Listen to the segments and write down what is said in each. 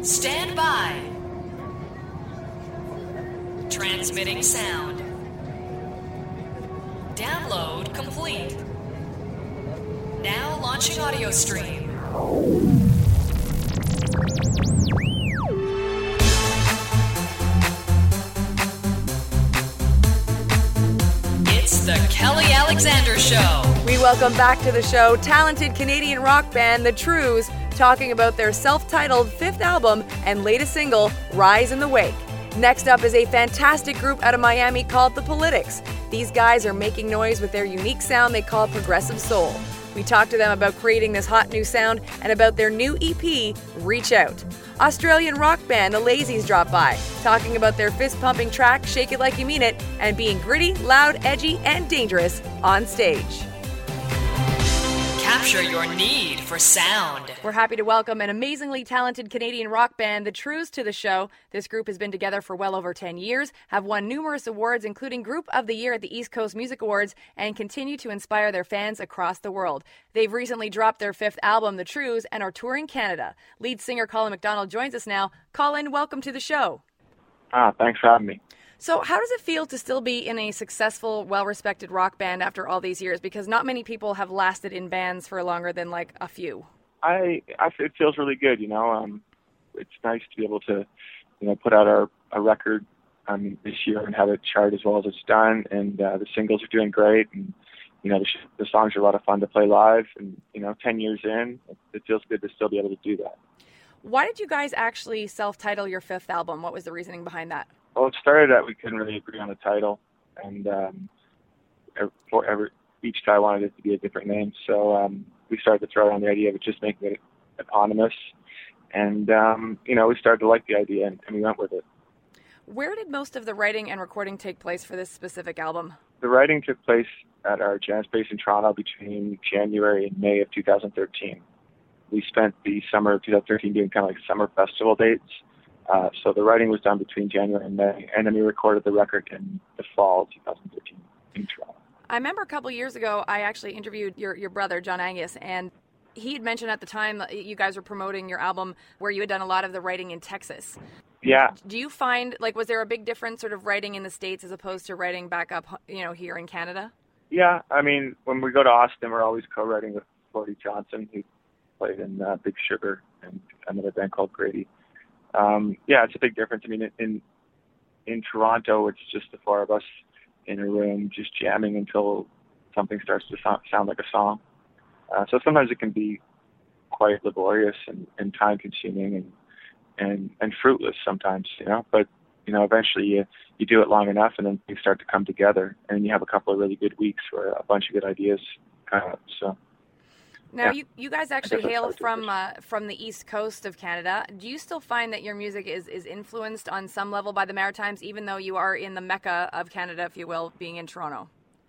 Stand by. Transmitting sound. Download complete. Now launching audio stream. It's the Kelly Alexander Show. We welcome back to the show talented Canadian rock band The Trews, talking about their self-titled fifth album and latest single, Rise in the Wake. Next up is a fantastic group out of Miami called The Politics. These guys are making noise with their unique sound they call progressive soul. We talked to them about creating this hot new sound and about their new EP, Reach Out. Australian rock band The Lazies dropped by, talking about their fist-pumping track, Shake It Like You Mean It, and being gritty, loud, edgy, and dangerous on stage. Capture your need for sound. We're happy to welcome an amazingly talented Canadian rock band, The Trews, to the show. This group has been together for well over 10 years, have won numerous awards, including Group of the Year at the East Coast Music Awards, and continue to inspire their fans across the world. They've recently dropped their fifth album, The Trews, and are touring Canada. Lead singer Colin McDonald joins us now. Colin, welcome to the show. Thanks for having me. So how does it feel to still be in a successful, well-respected rock band after all these years? Because not many people have lasted in bands for longer than like a few. It feels really good, you know. It's nice to be able to, put out a record this year and have it chart as well as it's done. And the singles are doing great. And, the songs are a lot of fun to play live. And, 10 years in, it feels good to still be able to do that. Why did you guys actually self-title your fifth album? What was the reasoning behind that? Well, it started that we couldn't really agree on a title, and each guy wanted it to be a different name. So we started to throw around the idea of just making it eponymous, and we started to like the idea, and we went with it. Where did most of the writing and recording take place for this specific album? The writing took place at our jam space in Toronto between January and May of 2013. We spent the summer of 2013 doing kind of like summer festival dates. So the writing was done between January and May, and then we recorded the record in the fall of 2013 in Toronto. I remember a couple years ago, I actually interviewed your brother, John Angus, and he had mentioned at the time that you guys were promoting your album where you had done a lot of the writing in Texas. Yeah. Do you find, was there a big difference sort of writing in the States as opposed to writing back up, here in Canada? Yeah, I mean, when we go to Austin, we're always co-writing with Floyd Johnson, who played in Big Sugar and another band called Grady. It's a big difference. I mean, in Toronto, it's just the four of us in a room just jamming until something starts to sound like a song. So sometimes it can be quite laborious and time-consuming and fruitless sometimes, But, eventually you do it long enough and then things start to come together and you have a couple of really good weeks where a bunch of good ideas come out, so... Now, you guys actually hail from the East Coast of Canada. Do you still find that your music is influenced on some level by the Maritimes, even though you are in the Mecca of Canada, if you will, being in Toronto?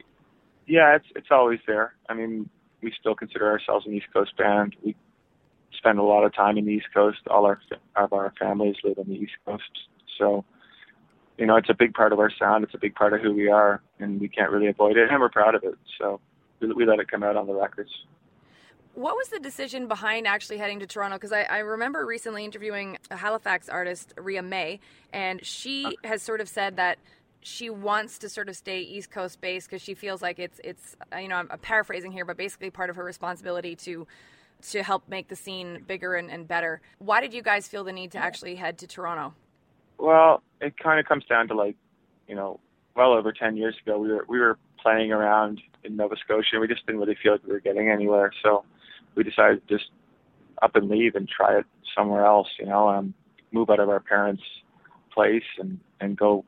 Yeah, it's always there. I mean, we still consider ourselves an East Coast band. We spend a lot of time in the East Coast. All of our families live on the East Coast. So, it's a big part of our sound. It's a big part of who we are, and we can't really avoid it, and we're proud of it. So we let it come out on the records. What was the decision behind actually heading to Toronto? Because I remember recently interviewing a Halifax artist, Rhea May, and she has sort of said that she wants to sort of stay East Coast based because she feels like it's I'm paraphrasing here, but basically part of her responsibility to help make the scene bigger and better. Why did you guys feel the need to actually head to Toronto? Well, it kind of comes down to well over 10 years ago, we were playing around in Nova Scotia, and we just didn't really feel like we were getting anywhere. So we decided to just up and leave and try it somewhere else, move out of our parents' place and go,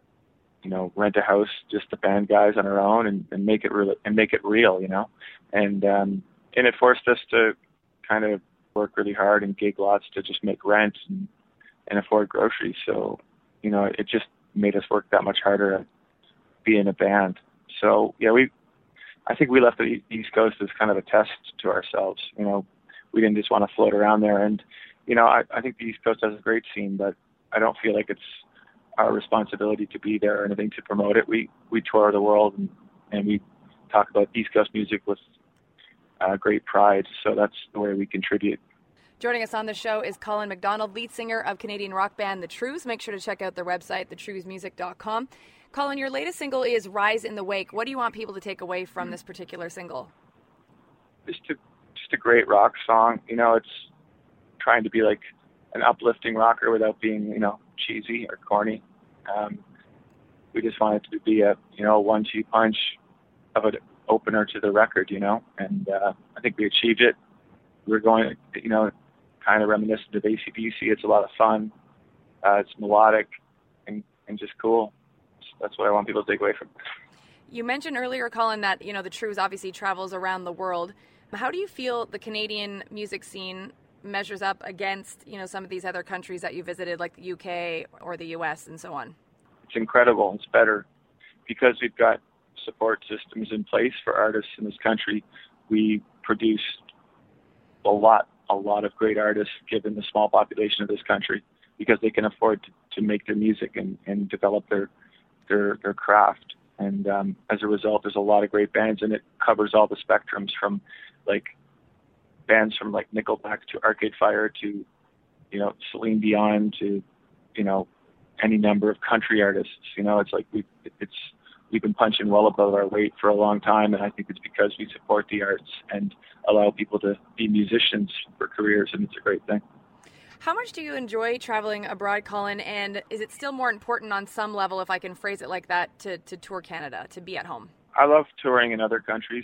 rent a house, just the band guys on our own and make it real, and it forced us to kind of work really hard and gig lots to just make rent and afford groceries. So, it just made us work that much harder at being a band. So yeah, I think we left the East Coast as kind of a test to ourselves. We didn't just want to float around there. And, I think the East Coast has a great scene, but I don't feel like it's our responsibility to be there or anything to promote it. We tour the world and we talk about East Coast music with great pride. So that's the way we contribute. Joining us on the show is Colin McDonald, lead singer of Canadian rock band The Trews. Make sure to check out their website, thetruesmusic.com. Colin, your latest single is Rise in the Wake. What do you want people to take away from this particular single? Just a great rock song. It's trying to be like an uplifting rocker without being, cheesy or corny. We just wanted to be a 1-2 punch of an opener to the record, and I think we achieved it. We're going, kind of reminiscent of AC/DC. It's a lot of fun. It's melodic and just cool. That's what I want people to take away from it. You mentioned earlier, Colin, that, the Trews obviously travels around the world. How do you feel the Canadian music scene measures up against, some of these other countries that you visited, like the UK or the US and so on? It's incredible. It's better because we've got support systems in place for artists in this country. We produce a lot of great artists given the small population of this country because they can afford to make their music and develop their craft. And as a result, there's a lot of great bands, and it covers all the spectrums from like bands from like Nickelback to Arcade Fire to, Celine Dion to, any number of country artists. It's like we've been punching well above our weight for a long time, and I think it's because we support the arts and allow people to be musicians for careers, and it's a great thing. How much do you enjoy traveling abroad, Colin, and is it still more important on some level, if I can phrase it like that, to tour Canada, to be at home? I love touring in other countries.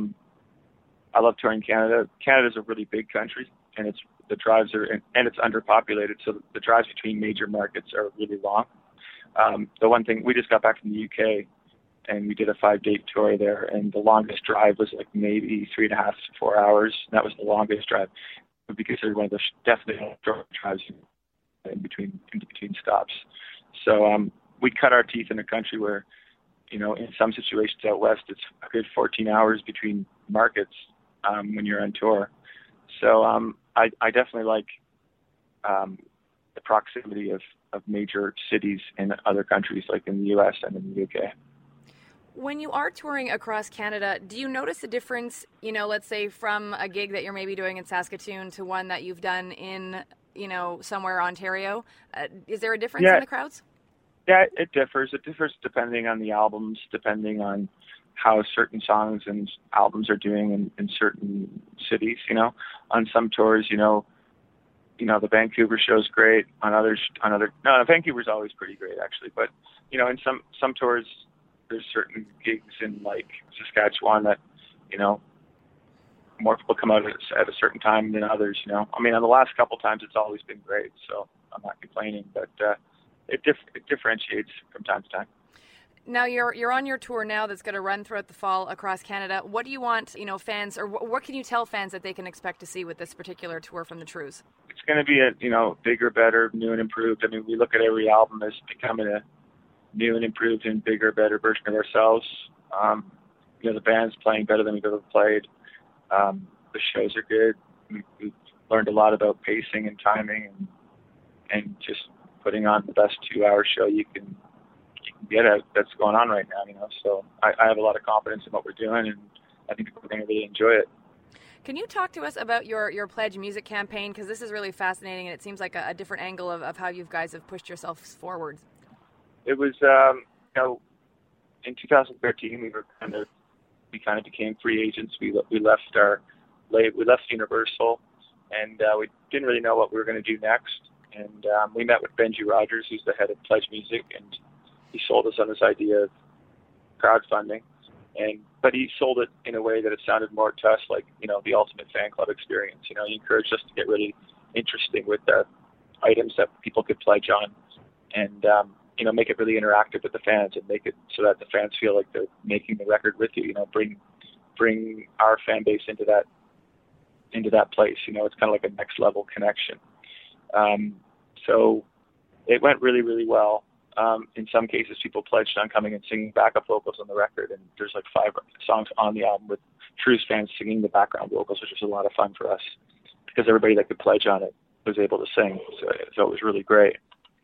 I love touring Canada. Canada's a really big country, and it's underpopulated, so the drives between major markets are really long. The one thing, we just got back from the UK, and we did a 5-day tour there, and the longest drive was like maybe 3.5 to 4 hours. And that was the longest drive. It would be considered one of the definitely short drives in between stops. So we cut our teeth in a country where, in some situations out west, it's a good 14 hours between markets when you're on tour. So I definitely like the proximity of major cities in other countries, like in the US and in the UK. When you are touring across Canada, do you notice a difference, let's say from a gig that you're maybe doing in Saskatoon to one that you've done in, somewhere Ontario? Is there a difference in the crowds? Yeah, it differs. It differs depending on the albums, depending on how certain songs and albums are doing in certain cities, On some tours, the Vancouver show's great. Vancouver's always pretty great, actually. But, in some tours, there's certain gigs in like Saskatchewan that, more people come out at a certain time than others, on the last couple times it's always been great, so I'm not complaining, but it differentiates from time to time. Now you're on your tour now that's going to run throughout the fall across Canada. What do you want, fans, or what can you tell fans that they can expect to see with this particular tour from the Trews? It's going to be a, bigger, better, new and improved. We look at every album as becoming a new and improved and bigger, better version of ourselves. The band's playing better than we've ever played. The shows are good. We've learned a lot about pacing and timing and just putting on the best 2-hour show you can get at that's going on right now, So I have a lot of confidence in what we're doing, and I think we're going to really enjoy it. Can you talk to us about your Pledge Music campaign? Because this is really fascinating, and it seems like a different angle of how you guys have pushed yourselves forward. It was, in 2013, we kind of became free agents. We left Universal, and we didn't really know what we were going to do next. And we met with Benji Rogers, who's the head of Pledge Music, and he sold us on this idea of crowdfunding. But he sold it in a way that it sounded more to us like, the ultimate fan club experience. He encouraged us to get really interesting with the items that people could pledge on, and make it really interactive with the fans and make it so that the fans feel like they're making the record with you. Bring our fan base into that place. It's kind of like a next level connection. So it went really, really well. In some cases, people pledged on coming and singing backup vocals on the record, and there's like 5 songs on the album with Trews fans singing the background vocals, which was a lot of fun for us because everybody that could pledge on it was able to sing. So it was really great.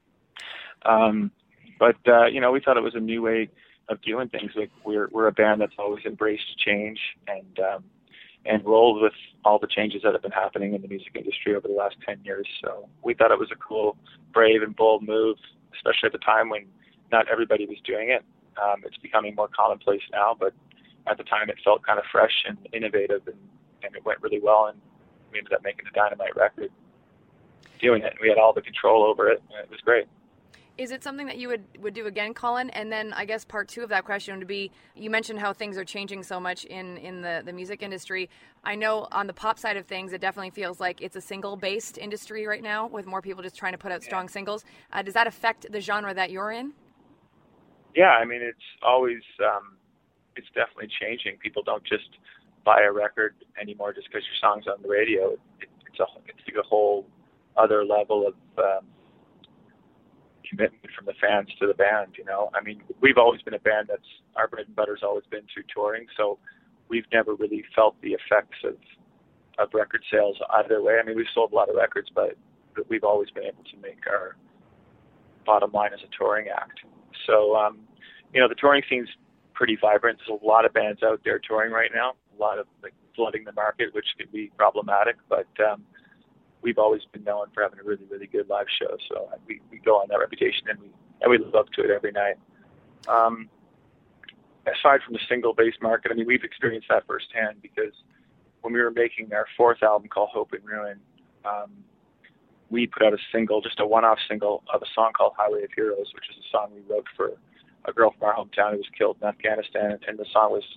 But we thought it was a new way of doing things. Like we're a band that's always embraced change, and and rolled with all the changes that have been happening in the music industry over the last 10 years. So we thought it was a cool, brave, and bold move, especially at the time when not everybody was doing it. It's becoming more commonplace now, but at the time it felt kind of fresh and innovative, and it went really well, and we ended up making a dynamite record doing it. We had all the control over it, and it was great. Is it something that you would do again, Colin? And then I guess part two of that question would be, you mentioned how things are changing so much in the music industry. I know on the pop side of things, it definitely feels like it's a single-based industry right now, with more people just trying to put out strong singles. Does that affect the genre that you're in? Yeah, I mean, it's always, it's definitely changing. People don't just buy a record anymore just because your song's on the radio. It's like a whole other level of commitment from the fans to the band, you know. I mean, we've always been a band that's, our bread and butter's always been through touring, so we've never really felt the effects of record sales either way. I mean, we've sold a lot of records, but we've always been able to make our bottom line as a touring act. So, you know, the touring scene's pretty vibrant. There's a lot of bands out there touring right now, a lot of like flooding the market, which could be problematic, but we've always been known for having a really, really good live show. So we go on that reputation, and we live up to it every night. Aside from the single-based market, I mean, we've experienced that firsthand, because when we were making our fourth album called Hope and Ruin, we put out a single, just a one-off single of a song called Highway of Heroes, which is a song we wrote for a girl from our hometown who was killed in Afghanistan. And the song was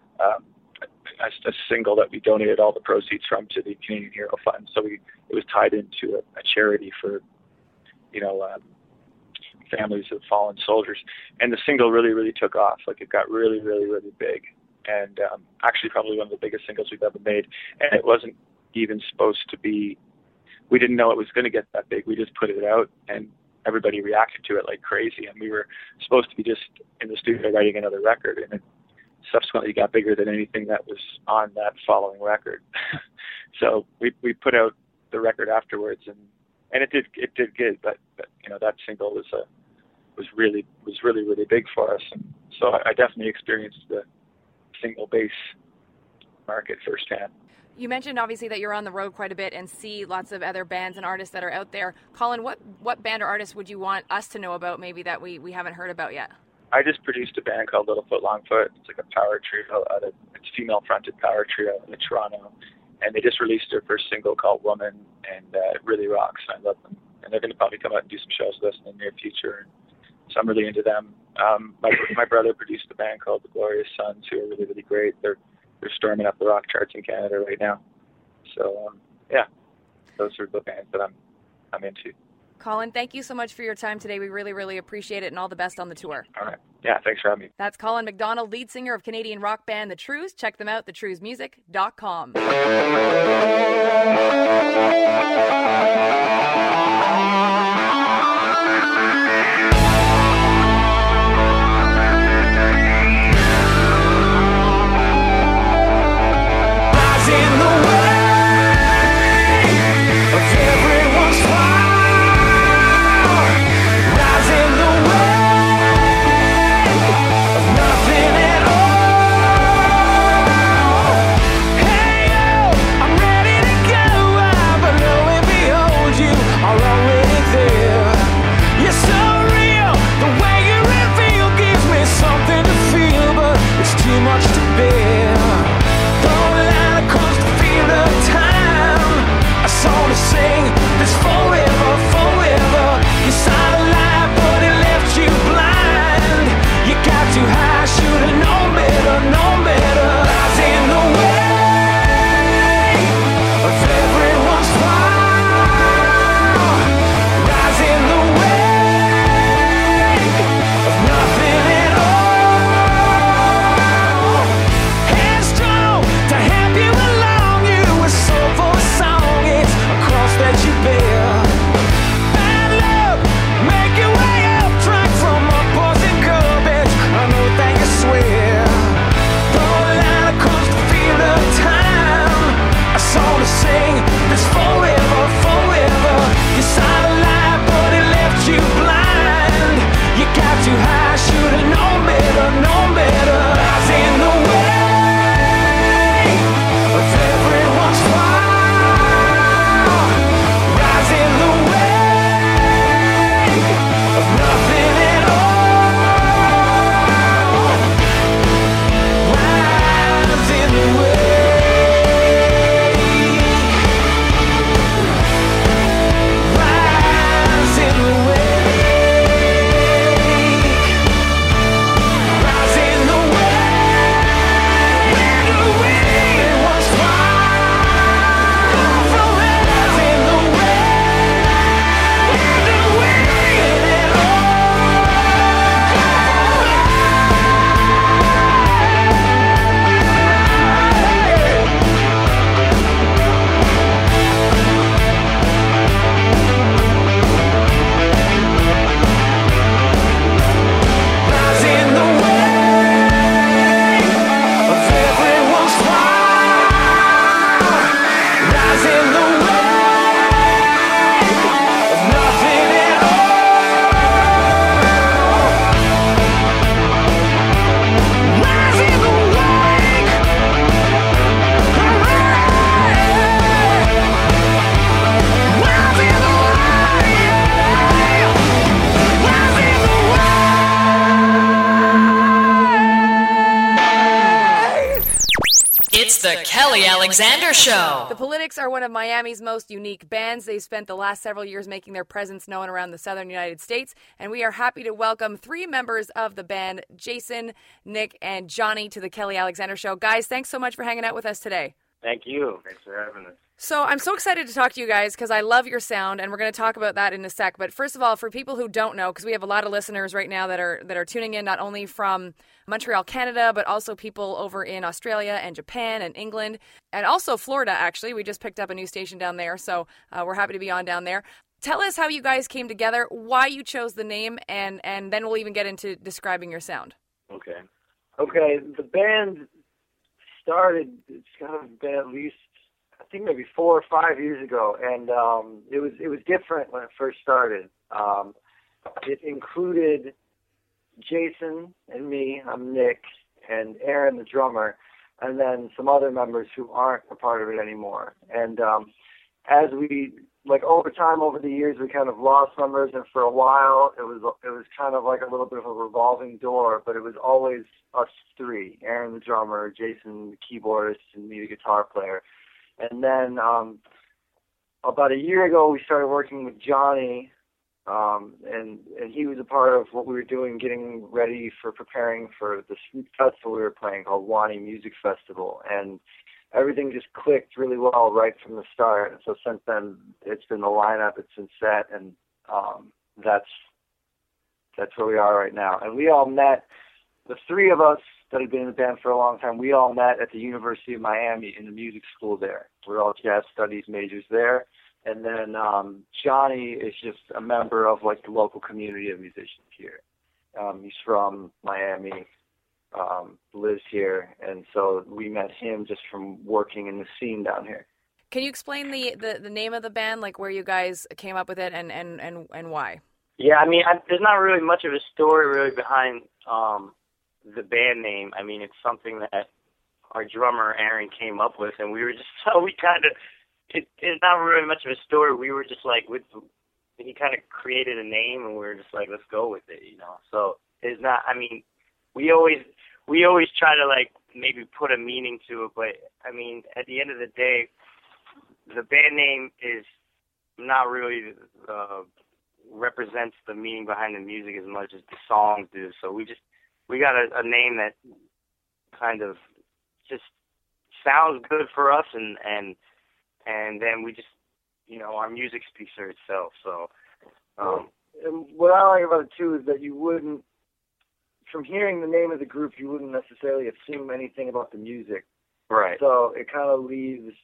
a single that we donated all the proceeds from to the Canadian Hero Fund. So it was tied into a charity for, you know, families of fallen soldiers. And the single really, really took off. Like, it got really, really, really big. And actually probably one of the biggest singles we've ever made. And it wasn't even supposed to be, we didn't know it was going to get that big. We just put it out, and everybody reacted to it like crazy. And we were supposed to be just in the studio writing another record, and it subsequently got bigger than anything that was on that following record. So we put out the record afterwards, and it did good. But you know, that single was really big for us. And so I definitely experienced the single bass market firsthand. You mentioned obviously that you're on the road quite a bit and see lots of other bands and artists that are out there. Colin, what band or artist would you want us to know about, maybe that we haven't heard about yet? I just produced a band called Littlefoot Longfoot. It's like a power trio, it's a female-fronted power trio in Toronto. And they just released their first single called Woman, and it really rocks. I love them. And they're going to probably come out and do some shows with us in the near future. So I'm really into them. My brother produced a band called The Glorious Sons, who are really, really great. They're storming up the rock charts in Canada right now. So, yeah, those are the bands that I'm into. Colin, thank you so much for your time today. We really, really appreciate it, and all the best on the tour. All right. Yeah, thanks for having me. That's Colin McDonald, lead singer of Canadian rock band The Trews. Check them out, thetruesmusic.com. that you bear. Kelly Alexander Show. The Politics are one of Miami's most unique bands. They've spent the last several years making their presence known around the southern United States, and we are happy to welcome three members of the band, Jason, Nick, and Johnny, to the Kelly Alexander Show. Guys, thanks so much for hanging out with us today. Thank you. Thanks for having us. So I'm so excited to talk to you guys because I love your sound, and we're going to talk about that in a sec. But first of all, for people who don't know, because we have a lot of listeners right now that are tuning in not only from Montreal, Canada, but also people over in Australia and Japan and England, and also Florida, actually. We just picked up a new station down there, so we're happy to be on down there. Tell us how you guys came together, why you chose the name, and then we'll even get into describing your sound. Okay. Okay, the band started, it's kind of been at least, I think maybe 4 or 5 years ago, and it was different when it first started. It included Jason and me, I'm Nick, and Aaron, the drummer, and then some other members who aren't a part of it anymore. And as we, over time, over the years, we kind of lost members, and for a while, it was kind of like a little bit of a revolving door, but it was always us three, Aaron, the drummer, Jason, the keyboardist, and me, the guitar player. And then about a year ago, we started working with Johnny, and he was a part of what we were doing, getting ready for preparing for the festival we were playing called Wani Music Festival. And everything just clicked really well right from the start. And so since then, it's been the lineup, it's been set, and that's where we are right now. And we all met, the three of us that had been in the band for a long time, we all met at the University of Miami in the music school there. We're all jazz studies majors there. And then Johnny is just a member of the local community of musicians here. He's from Miami, lives here, and so we met him just from working in the scene down here. Can you explain the name of the band, where you guys came up with it and why? Yeah, I mean, there's not really much of a story really behind the band name. I mean, it's something that our drummer Aaron came up with, and we were just it's not really much of a story. We were just he kind of created a name, and we were just let's go with it, So it's not. I mean, we always try to maybe put a meaning to it, but I mean, at the end of the day, the band name is not really represents the meaning behind the music as much as the songs do. So we got a name that kind of just sounds good for us, and then we just, our music speaks for itself. So, and what I like about it too is that you wouldn't, from hearing the name of the group, you wouldn't necessarily assume anything about the music. Right. So it kind of leaves,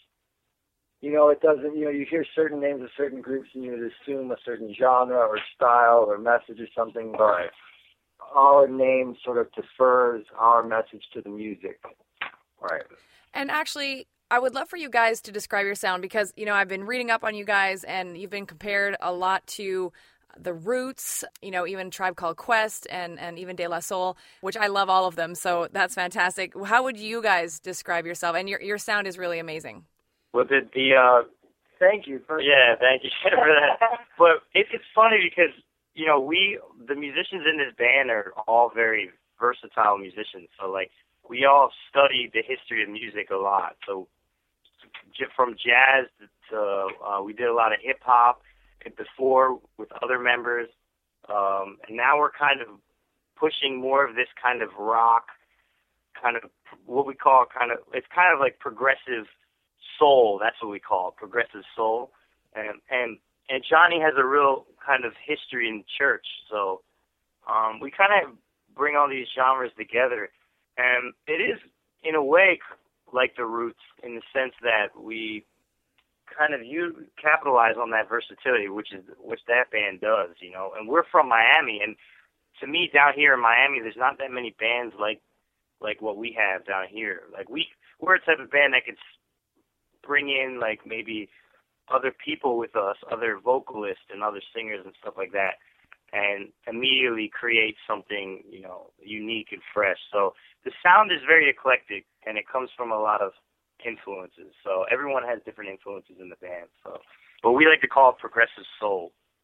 it doesn't, you hear certain names of certain groups and you would assume a certain genre or style or message or something, but right. Our name sort of defers our message to the music. Right. And actually, I would love for you guys to describe your sound because, I've been reading up on you guys and you've been compared a lot to The Roots, even Tribe Called Quest and even De La Soul, which I love all of them. So that's fantastic. How would you guys describe yourself? And your sound is really amazing. Well, thank you. Yeah, thank you for that. But it's funny because, the musicians in this band are all very versatile musicians. So, we all studied the history of music a lot. So from jazz to we did a lot of hip-hop before with other members. And now we're kind of pushing more of this kind of rock, kind of what we call it's kind of like progressive soul. That's what we call it, progressive soul. And Johnny has a real kind of history in church. So we kind of bring all these genres together. And it is, in a way, like The Roots in the sense that we kind of capitalize on that versatility, which that band does, And we're from Miami, and to me, down here in Miami, there's not that many bands like what we have down here. We're a type of band that could bring in maybe other people with us, other vocalists and other singers and stuff like that, and immediately create something, unique and fresh. So the sound is very eclectic, and it comes from a lot of influences. So everyone has different influences in the band. So, but we like to call it progressive soul.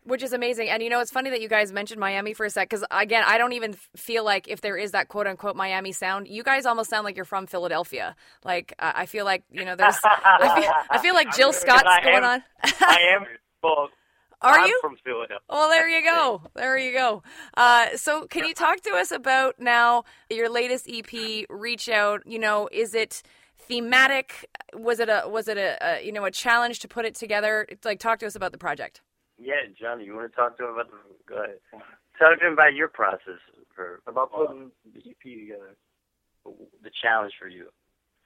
Which is amazing. And, it's funny that you guys mentioned Miami for a sec, because, again, I don't even feel like if there is that quote-unquote Miami sound, you guys almost sound like you're from Philadelphia. Like, I feel like, there's... I feel like Jill Scott's going on. I am. Well, I'm you? From Philadelphia. Well, there you go. There you go. So can you talk to us about now your latest EP, Reach Out? Is it thematic? Was it a challenge to put it together? Like, talk to us about the project. Yeah, Johnny, you want to talk to him about go ahead. Talk to him about your process about putting the EP together. The challenge for you.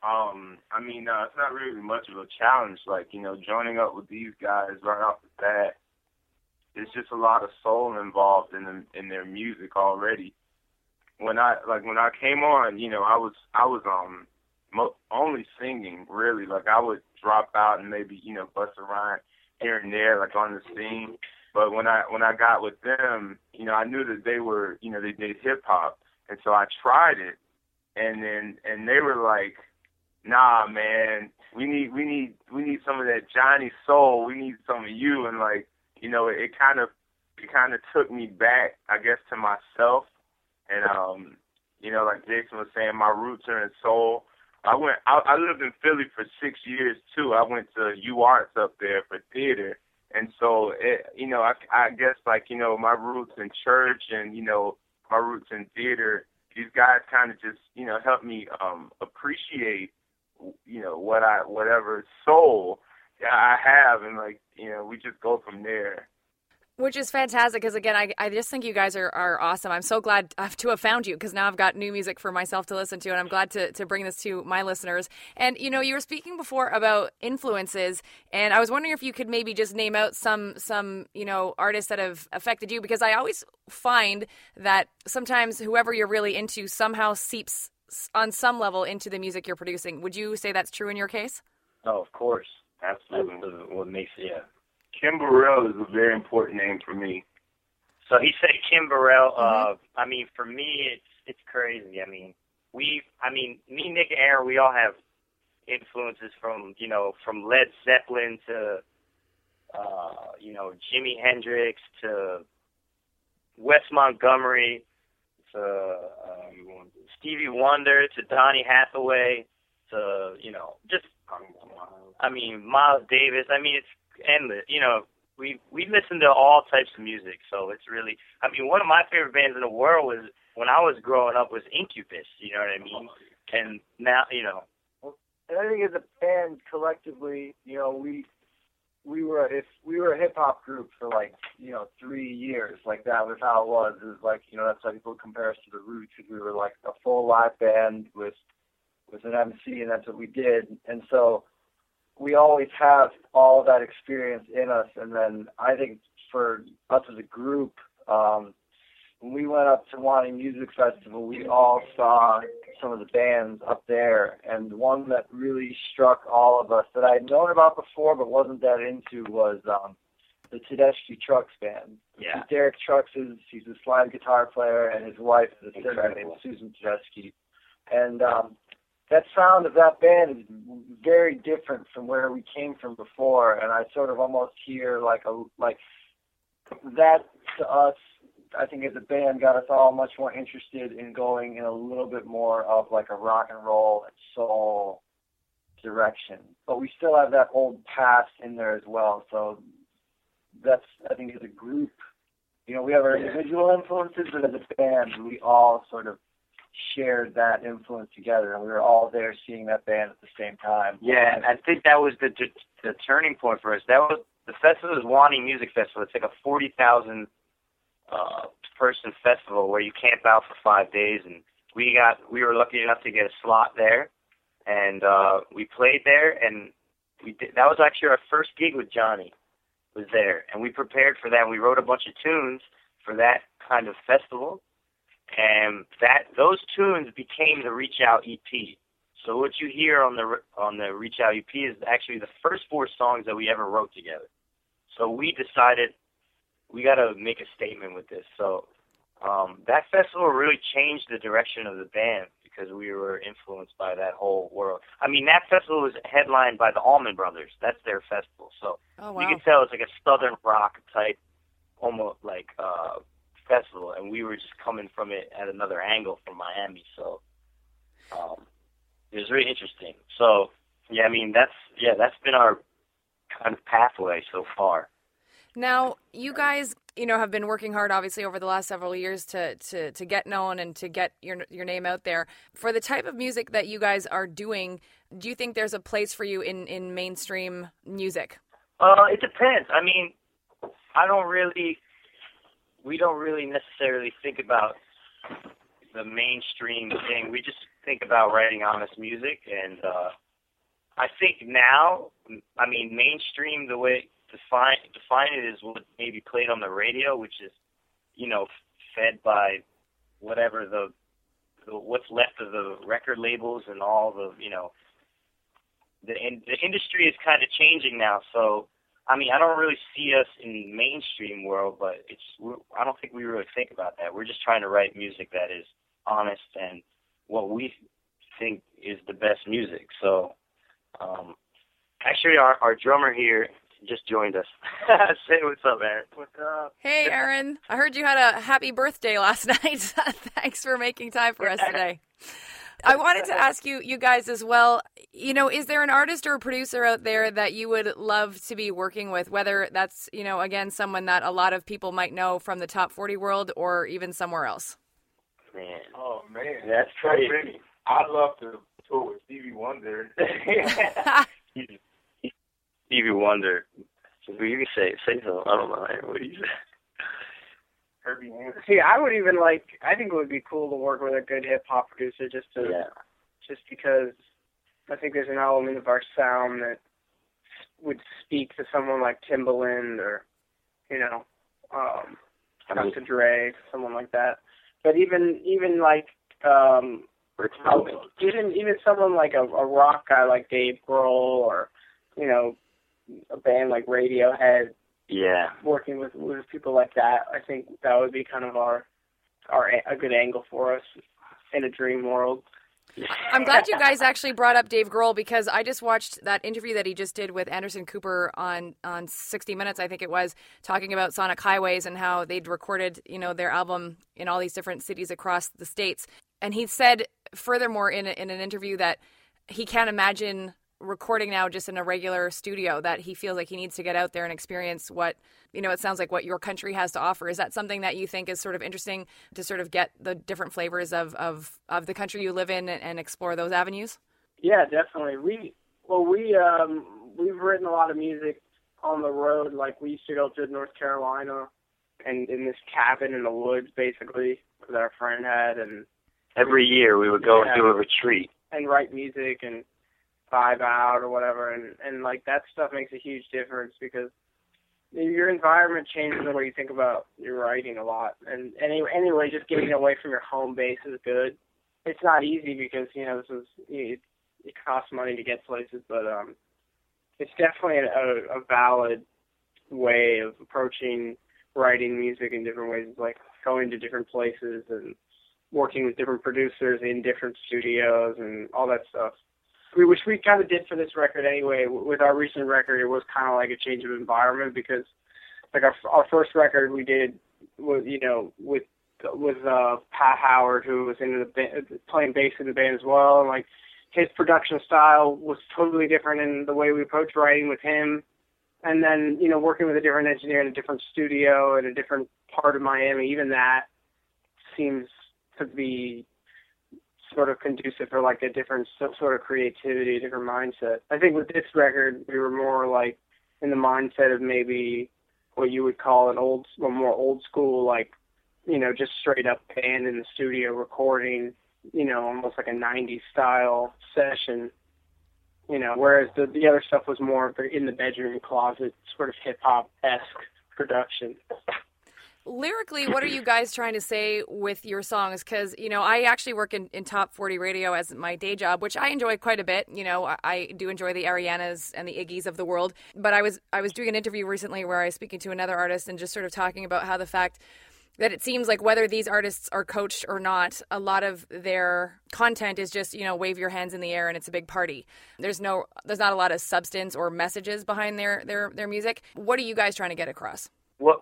It's not really much of a challenge. Like, joining up with these guys right off the bat, there's just a lot of soul involved in their music already. When I came on, I was only singing really. Like, I would drop out and maybe bust a rhyme here and there, like on the scene. But when I got with them, I knew that they were, they did hip hop, and so I tried it, and they were like, "Nah, man, we need some of that Johnny soul. We need some of you." And like, it kind of took me back, I guess, to myself. And like Jason was saying, my roots are in soul. I lived in Philly for 6 years too. I went to UArts up there for theater, and so I guess like my roots in church and my roots in theater. These guys kind of just helped me appreciate whatever soul I have, and like we just go from there. Which is fantastic, because, again, I just think you guys are awesome. I'm so glad to have found you, because now I've got new music for myself to listen to, and I'm glad to bring this to my listeners. And, you were speaking before about influences, and I was wondering if you could maybe just name out some artists that have affected you, because I always find that sometimes whoever you're really into somehow seeps on some level into the music you're producing. Would you say that's true in your case? Oh, of course. Absolutely. What makes it, yeah. Kim Burrell is a very important name for me. So he said Kim Burrell. For me, it's crazy. Me, Nick and Aaron, we all have influences from Led Zeppelin to, Jimi Hendrix to Wes Montgomery to Stevie Wonder to Donny Hathaway to, Miles Davis. It's endless. We listen to all types of music, so it's really. One of my favorite bands in the world was when I was growing up was Incubus. You know what I mean? And now, And I think as a band collectively, we were a hip hop group for 3 years. Like that was how it was. It was like that's how people compare us to the Roots. We were like a full live band with an MC, and that's what we did. And so we always have all that experience in us. And then I think for us as a group, when we went up to Wanting Music Festival, we all saw some of the bands up there. And one that really struck all of us that I had known about before but wasn't that into was the Tedeschi Trucks band. Yeah. Derek Trucks he's a slide guitar player, and his wife is a singer named Susan Tedeschi. And that sound of that band is very different from where we came from before, and I sort of almost hear like that to us. I think as a band got us all much more interested in going in a little bit more of like a rock and roll and soul direction, but we still have that old past in there as well. So that's, I think, as a group, we have our individual influences, but as a band, we all sort of shared that influence together, and we were all there seeing that band at the same time. Yeah, and I think that was the turning point for us. That was the festival was Wanting Music Festival. It's like a 40,000 person festival where you camp out for 5 days, and we were lucky enough to get a slot there, and we played there, and that was actually our first gig with Johnny was there, and we prepared for that, and we wrote a bunch of tunes for that kind of festival. And those tunes became the Reach Out EP. So what you hear on the Reach Out EP is actually the first 4 songs that we ever wrote together. So we decided we got to make a statement with this. So that festival really changed the direction of the band because we were influenced by that whole world. That festival was headlined by the Allman Brothers. That's their festival. So oh, wow. You can tell it's like a southern rock type almost like festival, and we were just coming from it at another angle from Miami. So it was really interesting. So yeah, I mean that's been our kind of pathway so far. Now, you guys, have been working hard, obviously, over the last several years to get known and to get your name out there. For the type of music that you guys are doing, do you think there's a place for you in mainstream music? It depends. I mean, we don't really necessarily think about the mainstream thing. We just think about writing honest music, and I think now, I mean, mainstream, the way define it is what maybe played on the radio, which is, fed by whatever what's left of the record labels and all the, the industry is kind of changing now. So, I mean, I don't really see us in the mainstream world, but I don't think we really think about that. We're just trying to write music that is honest and what we think is the best music. So, actually, our drummer here just joined us. Say what's up, Aaron. What's up? Hey, Aaron. I heard you had a happy birthday last night. Thanks for making time for us today. I wanted to ask you guys as well, is there an artist or a producer out there that you would love to be working with, whether that's, again, someone that a lot of people might know from the top 40 world or even somewhere else? Man. Oh, man. That's crazy. I'd love to tour with Stevie Wonder. Stevie Wonder. You can say so. I don't know. What do you say? Herbie Hancock. See, I think it would be cool to work with a good hip-hop producer just because I think there's an element of our sound that would speak to someone like Timbaland or, Dr. Dre, someone like that. But even like, even someone like a rock guy like Dave Grohl or, a band like Radiohead. Yeah. Working with people like that, I think that would be kind of a good angle for us in a dream world. I'm glad you guys actually brought up Dave Grohl, because I just watched that interview that he just did with Anderson Cooper on 60 Minutes, I think it was, talking about Sonic Highways and how they'd recorded, their album in all these different cities across the states. And he said, furthermore, in an interview, that he can't imagine recording now just in a regular studio, that he feels like he needs to get out there and experience what, it sounds like what your country has to offer. Is that something that you think is sort of interesting, to sort of get the different flavors of the country you live in and explore those avenues? Yeah, definitely. We've written a lot of music on the road. Like, we used to go to North Carolina and in this cabin in the woods, basically, that our friend had, and every year we would go and do a retreat and write music and vibe out or whatever, and like that stuff makes a huge difference, because your environment changes the way you think about your writing a lot. And anyway, just getting away from your home base is good. It's not easy because it costs money to get places, but it's definitely a valid way of approaching writing music in different ways. It's like going to different places and working with different producers in different studios and all that stuff. Which we kind of did for this record anyway. With our recent record, it was kind of like a change of environment, because like our first record we did was, with Pat Howard, who was into the band, playing bass in the band as well. And like his production style was totally different in the way we approached writing with him. And then, working with a different engineer in a different studio in a different part of Miami, even that seems to be sort of conducive for like a different sort of creativity, a different mindset. I think with this record, we were more like in the mindset of maybe what you would call more old school, like, just straight up band in the studio recording, almost like a 90s style session, whereas the other stuff was more in the bedroom closet, sort of hip hop-esque production. Lyrically, what are you guys trying to say with your songs? Because, I actually work in top 40 radio as my day job, which I enjoy quite a bit. I do enjoy the Arianas and the Iggy's of the world. But I was doing an interview recently where I was speaking to another artist and just sort of talking about how the fact that it seems like whether these artists are coached or not, a lot of their content is just, wave your hands in the air and it's a big party. There's not a lot of substance or messages behind their music. What are you guys trying to get across? Well,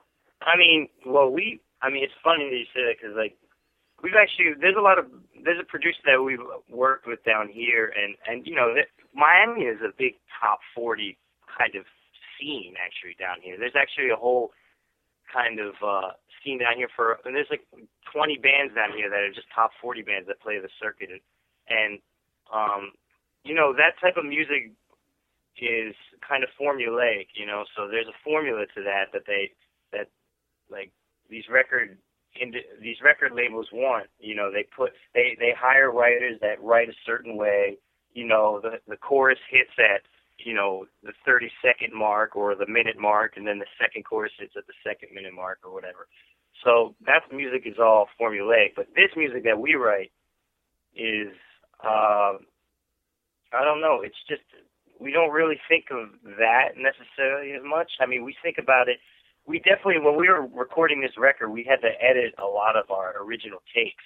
I mean, it's funny that you say that because, like, there's a producer that we've worked with down here, and you know, Miami is a big top 40 kind of scene, actually, down here. There's actually a whole kind of scene down here and there's like 20 bands down here that are just top 40 bands that play the circuit, and you know, that type of music is kind of formulaic, you know, so there's a formula to that like these record labels want, you know, they hire writers that write a certain way, you know, the chorus hits at, you know, the 30-second mark or the minute mark, and then the second chorus hits at the second minute mark or whatever. So that music is all formulaic, but this music that we write is, I don't know, it's just, we don't really think of that necessarily as much. I mean, we think about it. We definitely, when we were recording this record, we had to edit a lot of our original takes,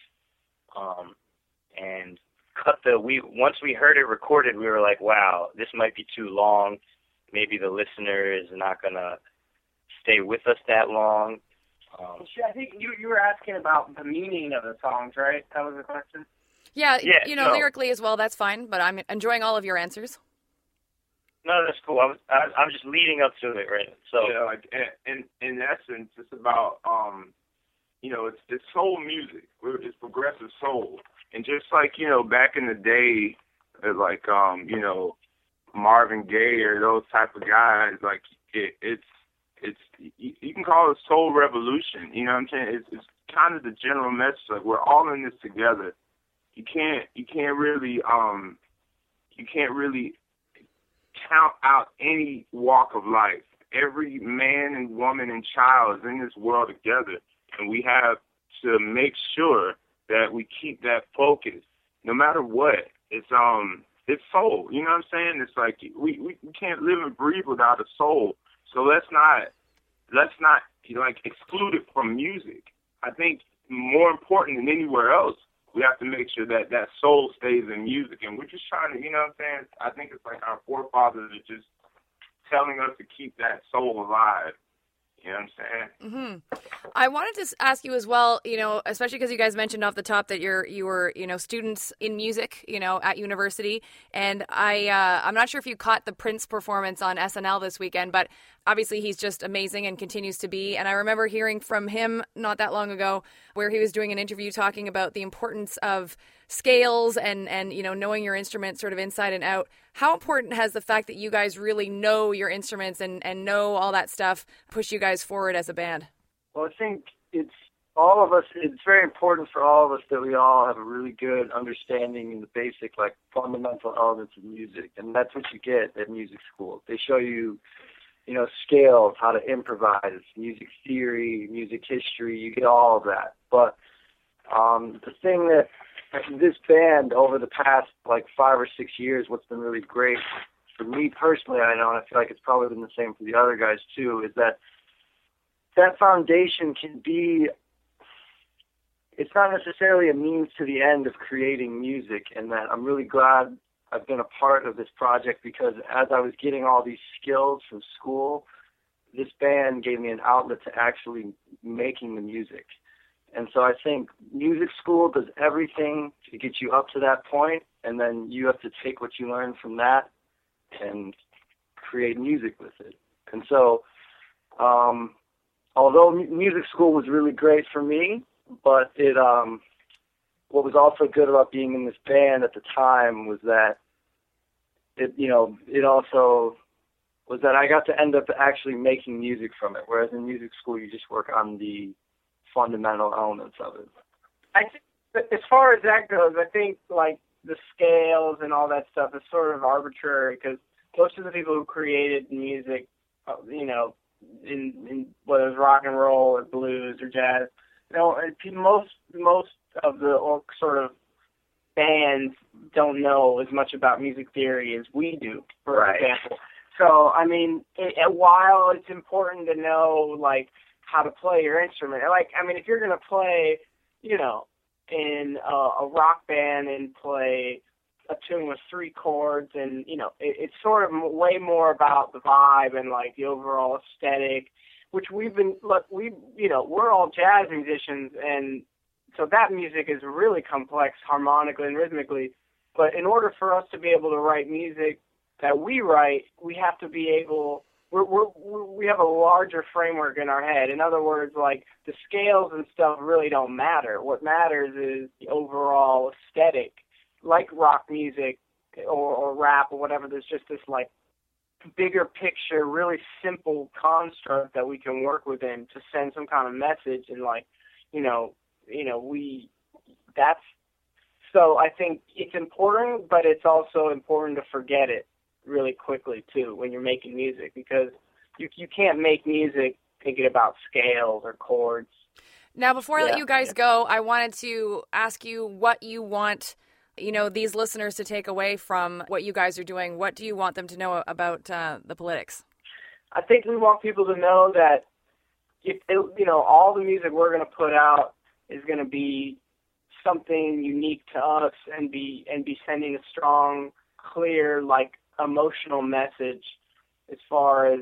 and once we heard it recorded, we were like, wow, this might be too long. Maybe the listener is not going to stay with us that long. I think you were asking about the meaning of the songs, right? That was the question? Yeah, you know, lyrically as well, that's fine, but I'm enjoying all of your answers. No, that's cool. I'm just leading up to it, right? So yeah, like in essence, it's about you know, it's soul music. It's progressive soul, and just like, you know, back in the day, like you know, Marvin Gaye or those type of guys, like it's you can call it soul revolution. You know what I'm saying? It's kind of the general message. Like, we're all in this together. You can't really count out any walk of life. Every man and woman and child is in this world together, and we have to make sure that we keep that focus, no matter what. It's soul. You know what I'm saying? It's like we can't live and breathe without a soul. So let's not like exclude it from music. I think more important than anywhere else, we have to make sure that that soul stays in music. And we're just trying to, you know what I'm saying? I think it's like our forefathers are just telling us to keep that soul alive. You know what I'm saying? Mm-hmm. I wanted to ask you as well, you know, especially because you guys mentioned off the top that you were, you know, students in music, you know, at university. And I'm not sure if you caught the Prince performance on SNL this weekend, but obviously he's just amazing and continues to be. And I remember hearing from him not that long ago where he was doing an interview talking about the importance of scales and you know, knowing your instrument sort of inside and out. How important has the fact that you guys really know your instruments and know all that stuff push you guys forward as a band? Well, I think it's all of us. It's very important for all of us that we all have a really good understanding in the basic, like, fundamental elements of music, and that's what you get at music school. They show you, you know, scales, how to improvise, music theory, music history. You get all of that. But the thing that this band over the past like 5 or 6 years, what's been really great for me personally, I know, and I feel like it's probably been the same for the other guys too, is that foundation can be, it's not necessarily a means to the end of creating music, and that I'm really glad I've been a part of this project, because as I was getting all these skills from school, this band gave me an outlet to actually making the music. And so I think music school does everything to get you up to that point, and then you have to take what you learn from that and create music with it. And so, although music school was really great for me, but it, what was also good about being in this band at the time was that it also was that I got to end up actually making music from it, whereas in music school you just work on the fundamental elements of it. I think, as far as that goes, I think like the scales and all that stuff is sort of arbitrary, because most of the people who created music, you know, in whether it's rock and roll or blues or jazz, you know, most of the sort of bands don't know as much about music theory as we do, for example. So, I mean, while it's important to know, like, how to play your instrument. Like, I mean, if you're going to play, you know, in a rock band and play a tune with 3 chords, and, you know, it's sort of way more about the vibe and, like, the overall aesthetic which we're all jazz musicians, and so that music is really complex harmonically and rhythmically. But in order for us to be able to write music that we write, we have to be able. We have a larger framework in our head. In other words, like the scales and stuff really don't matter. What matters is the overall aesthetic, like rock music or rap or whatever. There's just this like bigger picture, really simple construct that we can work within to send some kind of message, and so I think it's important, but it's also important to forget it really quickly too when you're making music, because you can't make music thinking about scales or chords. Now, before I let you guys go, I wanted to ask you what you want these listeners to take away from what you guys are doing. What do you want them to know about the Politics? I think we want people to know that all the music we're going to put out is going to be something unique to us and be sending a strong, clear, like emotional message as far as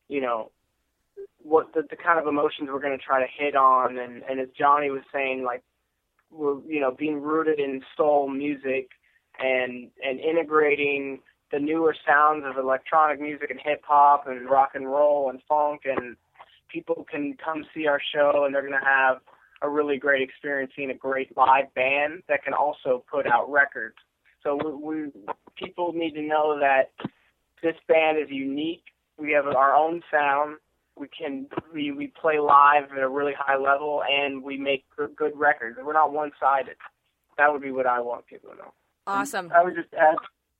what the kind of emotions we're going to try to hit on, and as Johnny was saying, like, we're being rooted in soul music and integrating the newer sounds of electronic music and hip hop and rock and roll and funk, and people can come see our show and they're going to have a really great experience seeing a great live band that can also put out records. So people need to know that this band is unique. We have our own sound. We play live at a really high level, and we make good records. We're not one-sided. That would be what I want people to know. Awesome. I would just add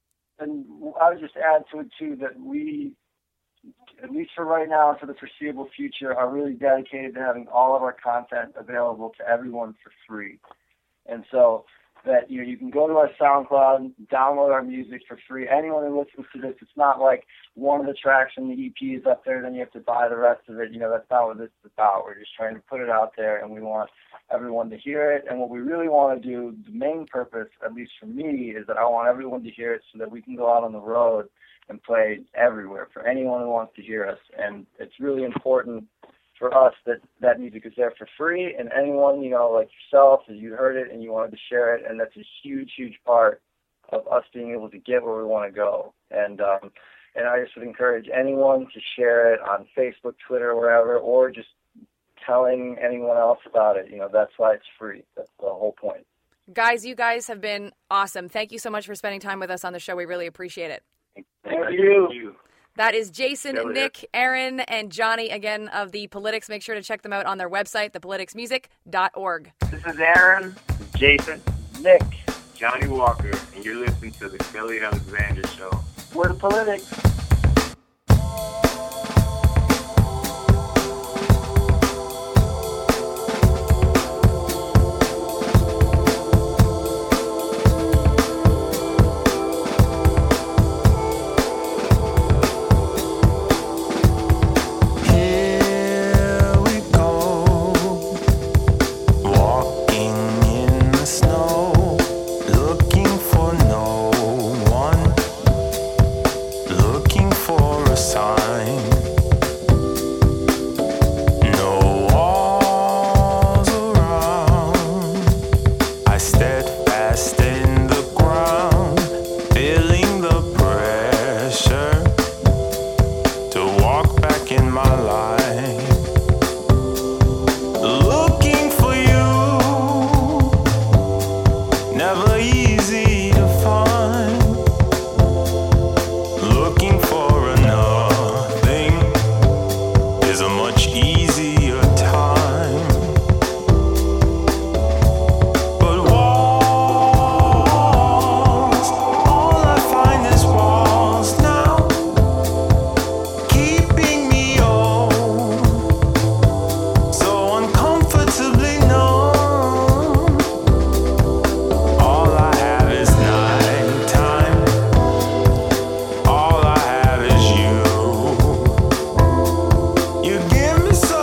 to it too that we, at least for right now and for the foreseeable future, are really dedicated to having all of our content available to everyone for free. And so that you can go to our SoundCloud, download our music for free. Anyone who listens to this, it's not like one of the tracks from the EP is up there, then you have to buy the rest of it. That's not what this is about. We're just trying to put it out there, and we want everyone to hear it. And what we really want to do, the main purpose, at least for me, is that I want everyone to hear it so that we can go out on the road and play everywhere for anyone who wants to hear us. And it's really important for us that music is there for free, and anyone, like yourself, if you heard it and you wanted to share it, and that's a huge, huge part of us being able to get where we want to go. And I just would encourage anyone to share it on Facebook, Twitter, wherever, or just telling anyone else about it. That's why it's free. That's the whole point. Guys, you guys have been awesome. Thank you so much for spending time with us on the show. We really appreciate it. Thank you. That is Jason, Nick, Aaron, and Johnny, again, of The Politics. Make sure to check them out on their website, thepoliticsmusic.org. This is Aaron, Jason, Nick, Johnny Walker, and you're listening to The Kelly Alexander Show. We're The Politics. You give me so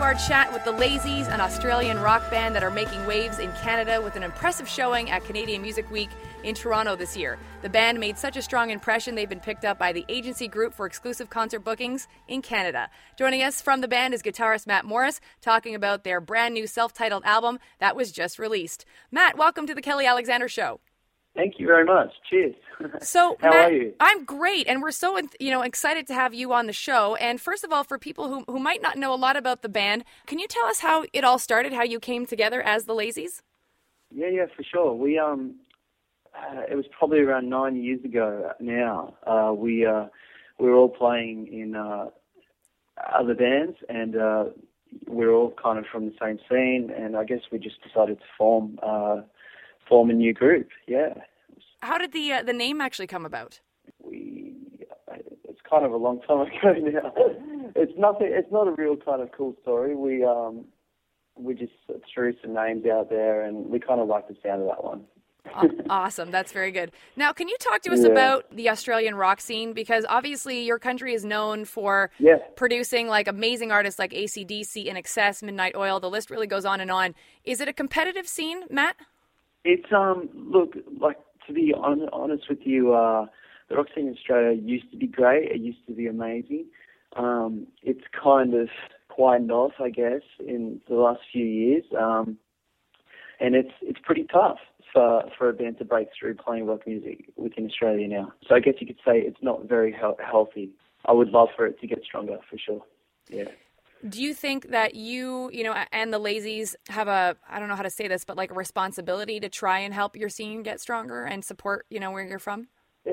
our chat with the Lazies, an Australian rock band that are making waves in Canada with an impressive showing at Canadian Music Week in Toronto this year. The band made such a strong impression they've been picked up by the Agency Group for exclusive concert bookings in Canada. Joining us from the band is guitarist Matt Morris, talking about their brand new self-titled album that was just released. Matt, welcome to the Kelly Alexander Show. Thank you very much. Cheers. So, How Matt, are you? I'm great, and we're so excited to have you on the show. And first of all, for people who might not know a lot about the band, can you tell us how it all started, how you came together as the Lazies? Yeah, for sure. We it was probably around 9 years ago now. We were all playing in other bands, and we were all kind of from the same scene. And I guess we just decided to form a new group. Yeah. How did the name actually come about? It's kind of a long time ago now. It's not a real kind of cool story. We just threw some names out there, and we kind of liked the sound of that one. Awesome. That's very good. Now, can you talk to us about the Australian rock scene? Because obviously your country is known for producing like amazing artists like AC/DC, INXS, Midnight Oil. The list really goes on and on. Is it a competitive scene, Matt? It's look, like, to be honest with you, the rock scene in Australia used to be great. It used to be amazing. It's kind of quietened off, I guess, in the last few years, and it's pretty tough for a band to break through playing rock music within Australia now. So I guess you could say it's not very healthy. I would love for it to get stronger, for sure. Yeah. Do you think that you and the Lazies have I don't know how to say this, but like a responsibility to try and help your scene get stronger and support, where you're from?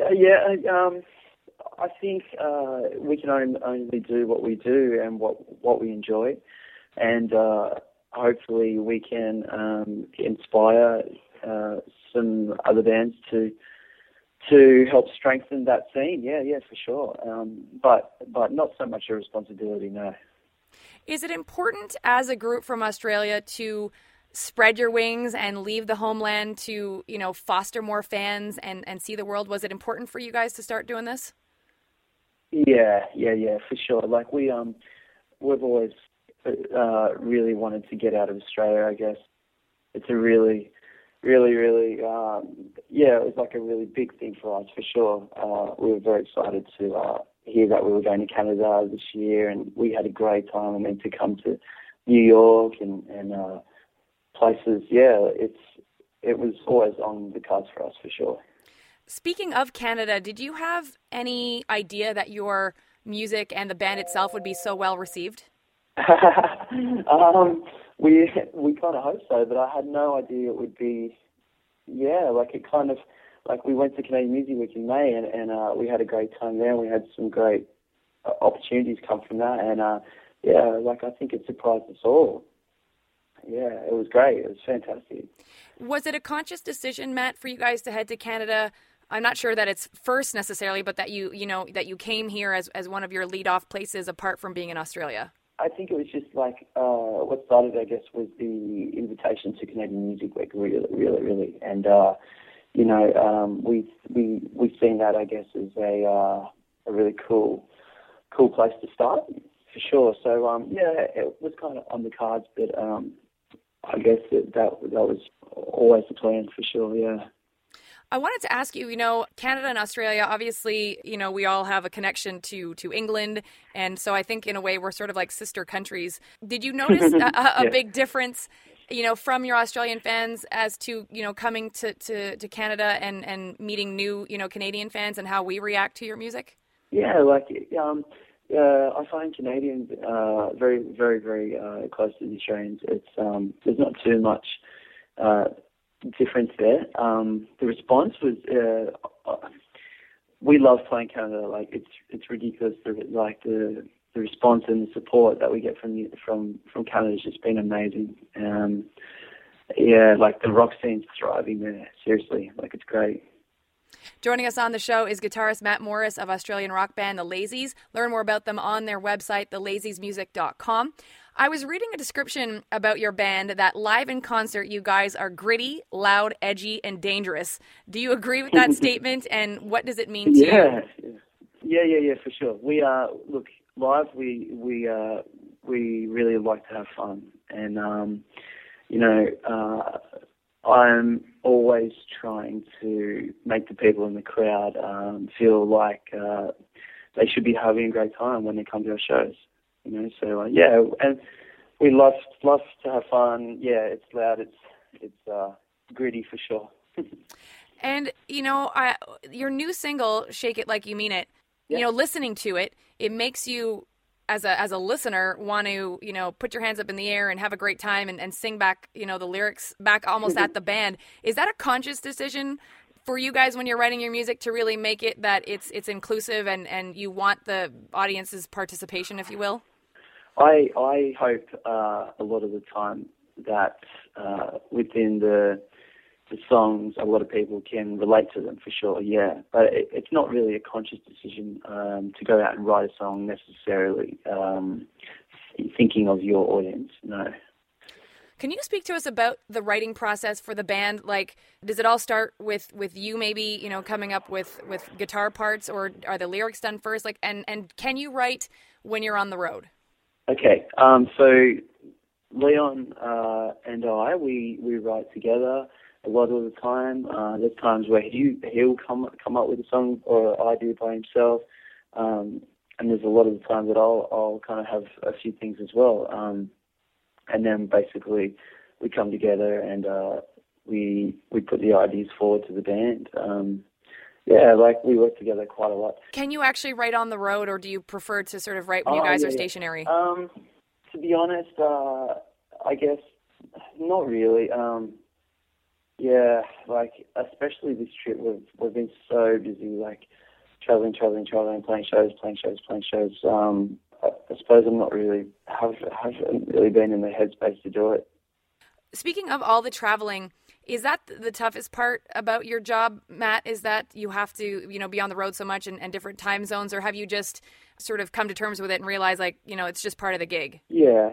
I think we can only do what we do and what we enjoy, and hopefully we can inspire some other bands to help strengthen that scene. Yeah, for sure. But not so much a responsibility, no. Is it important as a group from Australia to spread your wings and leave the homeland to, foster more fans and see the world? Was it important for you guys to start doing this? Yeah, for sure. Like we've always really wanted to get out of Australia, I guess. It's a really, really, really, it was like a really big thing for us, for sure. We were very excited to hear that we were going to Canada this year, and we had a great time. I mean, to come to New York and places, it was always on the cards for us, for sure. Speaking of Canada, did you have any idea that your music and the band itself would be so well received? We kind of hoped so, but I had no idea it would be. It kind of, like, we went to Canadian Music Week in May, and we had a great time there. We had some great opportunities come from that, and I think it surprised us all. Yeah, it was great. It was fantastic. Was it a conscious decision, Matt, for you guys to head to Canada? I'm not sure that it's first necessarily, but that you came here as one of your lead-off places apart from being in Australia. I think it was just like what started, I guess, was the invitation to Canadian Music Week, really, really, really. And, we've seen that, I guess, as a really cool place to start, for sure. So, it was kind of on the cards, but I guess that was always the plan, for sure, yeah. I wanted to ask you, Canada and Australia, obviously, we all have a connection to England. And so I think in a way we're sort of like sister countries. Did you notice a big difference, from your Australian fans as to, coming to Canada and meeting new, Canadian fans and how we react to your music? Yeah, I find Canadians very, very, very close to the Australians. It's there's not too much difference there. The response was, we love playing Canada. Like, it's ridiculous. The response and the support that we get from Canada has just been amazing. The rock scene's thriving there. Seriously, it's great. Joining us on the show is guitarist Matt Morris of Australian rock band The Lazies. Learn more about them on their website, thelaziesmusic.com. I was reading a description about your band that live in concert, you guys are gritty, loud, edgy, and dangerous. Do you agree with that statement, and what does it mean to you? Yeah, for sure. We are, live, we we really like to have fun, and I'm always trying to make the people in the crowd feel like they should be having a great time when they come to our shows. So and we love to have fun. Yeah, it's loud, it's gritty for sure. And your new single, "Shake It Like You Mean It," listening to it, it makes you, as a listener, want to put your hands up in the air and have a great time and sing back the lyrics back almost at the band. Is that a conscious decision for you guys when you're writing your music to really make it that it's inclusive and you want the audience's participation, if you will? I hope a lot of the time that within the songs, a lot of people can relate to them, for sure, yeah. But it's not really a conscious decision to go out and write a song necessarily thinking of your audience, no. Can you speak to us about the writing process for the band? Like, does it all start with you maybe, coming up with guitar parts, or are the lyrics done first? Like, and can you write when you're on the road? Okay, so Leon and I, we write together a lot of the time. There's times where he'll come up with a song, or I do by himself. And there's a lot of the time that I'll kind of have a few things as well. And then basically we come together and we put the ideas forward to the band. We work together quite a lot. Can you actually write on the road, or do you prefer to sort of write when you guys are stationary? To be honest, I guess not really. Especially this trip, we've been so busy, traveling, playing shows. I suppose I'm not really haven't really been in the headspace to do it. Speaking of all the traveling, is that the toughest part about your job, Matt? Is that you have to, be on the road so much and different time zones, or have you just sort of come to terms with it and realize, it's just part of the gig? Yeah.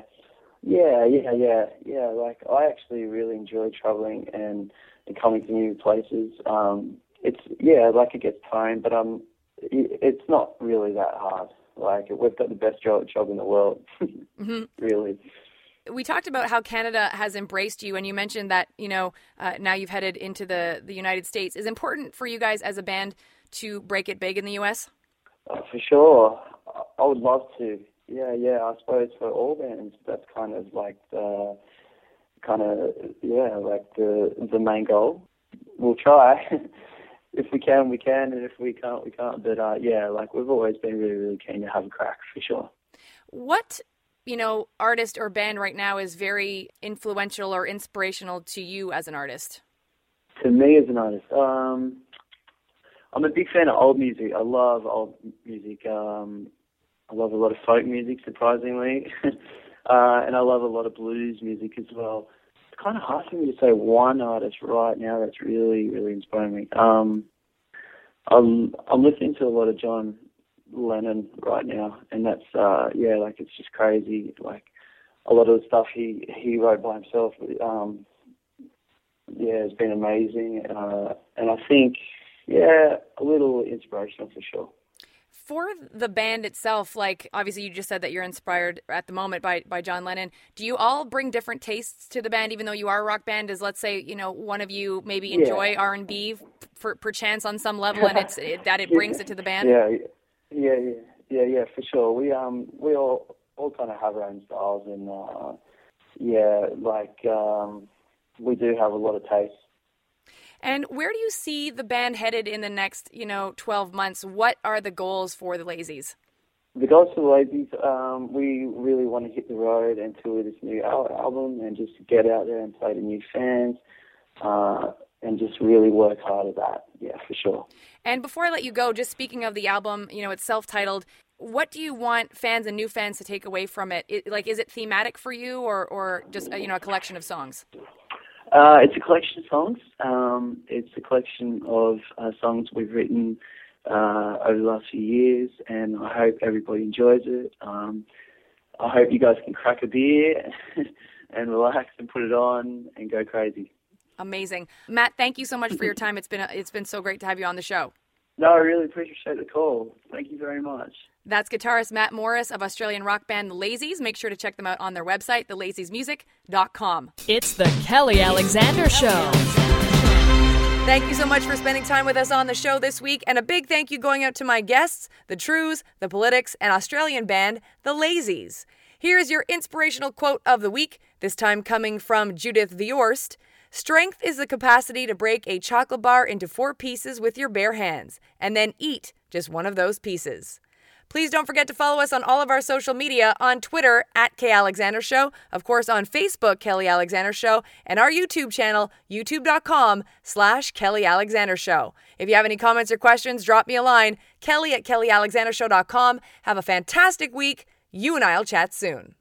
I actually really enjoy traveling and coming to new places. It gets tiring, but it's not really that hard. We've got the best job in the world, mm-hmm. Really. We talked about how Canada has embraced you, and you mentioned that, now you've headed into the United States. Is it important for you guys as a band to break it big in the U.S.? For sure. I would love to. Yeah, I suppose for all bands, that's kind of the main goal. We'll try. If we can, we can, and if we can't, we can't. But we've always been really, really keen to have a crack, for sure. What, artist or band right now is very influential or inspirational to you as an artist? To me as an artist, I'm a big fan of old music. I love old music. I love a lot of folk music, surprisingly, and I love a lot of blues music as well. It's kind of hard for me to say one artist right now that's really, really inspiring me. I'm listening to a lot of John Lennon right now, and that's it's just crazy. A lot of the stuff he wrote by himself, it's been amazing, and I think a little inspirational for sure. For the band itself, obviously you just said that you're inspired at the moment by John Lennon. Do you all bring different tastes to the band, even though you are a rock band? Does, let's say, one of you maybe enjoy R&B perchance on some level, and it brings it to the band? Yeah, for sure. We all kind of have our own styles, and we do have a lot of taste. And where do you see the band headed in the next, 12 months? What are the goals for the Lazies? The goals for the Lazies, we really want to hit the road and tour this new album and just get out there and play to new fans and just really work hard at that, for sure. And before I let you go, just speaking of the album, it's self-titled. What do you want fans and new fans to take away from it? Is it thematic for you or just, a collection of songs? It's a collection of songs. It's a collection of songs we've written over the last few years, and I hope everybody enjoys it. I hope you guys can crack a beer and relax and put it on and go crazy. Amazing. Matt, thank you so much for your time. It's been so great to have you on the show. No, I really appreciate the call. Thank you very much. That's guitarist Matt Morris of Australian rock band The Lazies. Make sure to check them out on their website, thelaziesmusic.com. It's the Kelly Alexander Show. Thank you so much for spending time with us on the show this week, and a big thank you going out to my guests, the Trews, the Politics, and Australian band The Lazies. Here's your inspirational quote of the week, this time coming from Judith Viorst. Strength is the capacity to break a chocolate bar into 4 pieces with your bare hands, and then eat just one of those pieces. Please don't forget to follow us on all of our social media, on Twitter @KAlexanderShow, of course on Facebook, Kelly Alexander Show, and our YouTube channel, youtube.com/Kelly Alexander Show. If you have any comments or questions, drop me a line, Kelly@KellyAlexanderShow.com. Have a fantastic week. You and I'll chat soon.